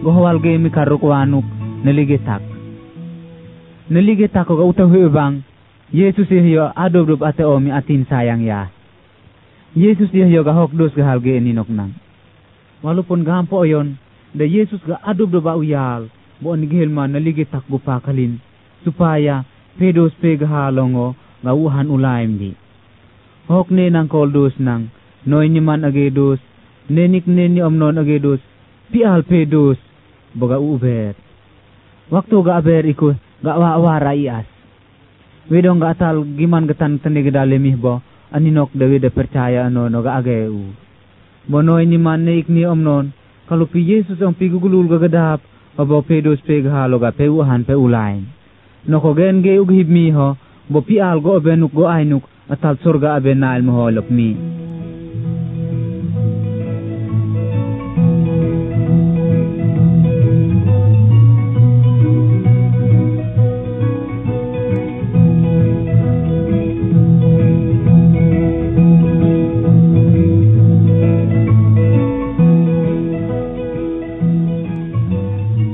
gohwal ge mi karuk wanuk neligetak ko ga utahu bang Yesus yo adob ate omi atin sayang ya. Yesus yo ga hokdos ga halge ninok nang. Walaupun gampo yon, da Yesus ga adob ba uyal, bo nighelman naligetak go pakalin supaya pedos pe ga halongo ga uhan ulaim di. Hokne nang koldos nang noy ni man agedos, nenik neni omnon agedos, pial pedos boga uber. Waktu ga aber iko ga wara ias. Wedong ga atal giman getan tende gedalemih bo aninok dewe de percaya no ga ageu. Bonoy ni man neik ni omnon kalau pi Yesus ang pigugulul ga gadap abo pedos pe ga halo ga peuhan pe ulain. Noko gen ge ughib mi ho bo pial go benuk go ainuk atal surga aben nail mo holop mi.